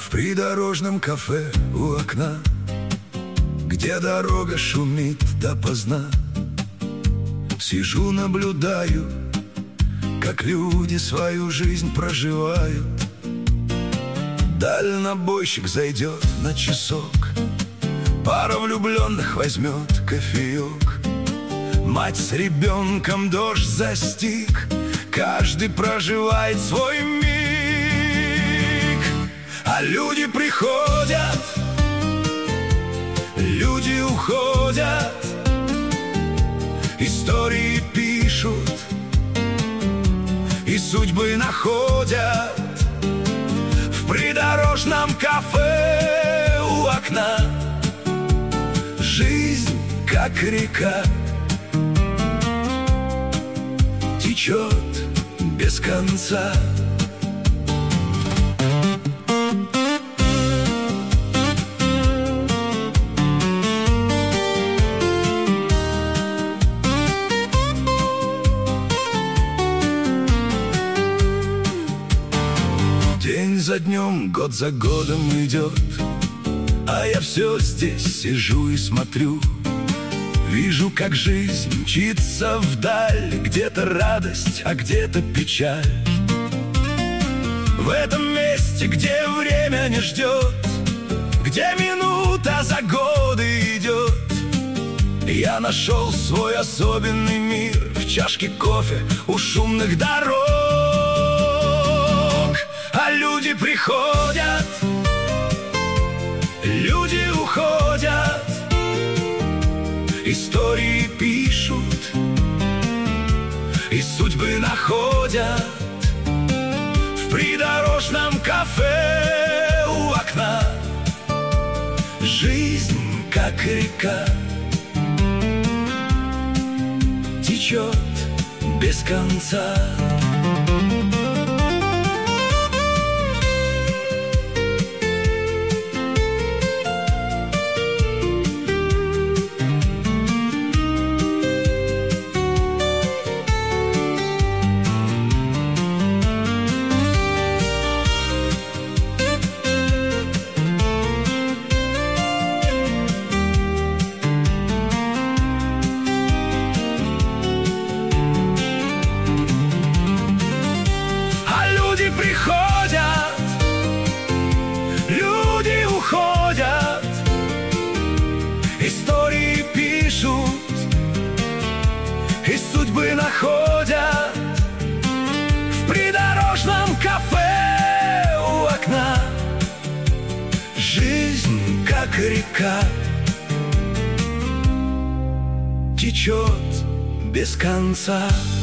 В придорожном кафе у окна, где дорога шумит допоздна, сижу, наблюдаю, как люди свою жизнь проживают. Дальнобойщик зайдет на часок, пара влюбленных возьмет кофеек. Мать с ребенком, дождь застиг, каждый проживает свой миг. А люди приходят, люди уходят, истории пишут и судьбы находят. В придорожном кафе у окна жизнь, как река, течет без конца. День за днем, год за годом идет, а я все здесь сижу и смотрю. Вижу, как жизнь мчится вдаль, где-то радость, а где-то печаль. В этом месте, где время не ждет, где минута за годы идет, я нашел свой особенный мир в чашке кофе у шумных дорог. А люди приходят, люди уходят, истории пишут и судьбы находят. В придорожном кафе у окна жизнь, как река, течет без конца. Приходят, люди уходят, истории пишут и судьбы находят. В придорожном кафе у окна жизнь, как река, течет без конца.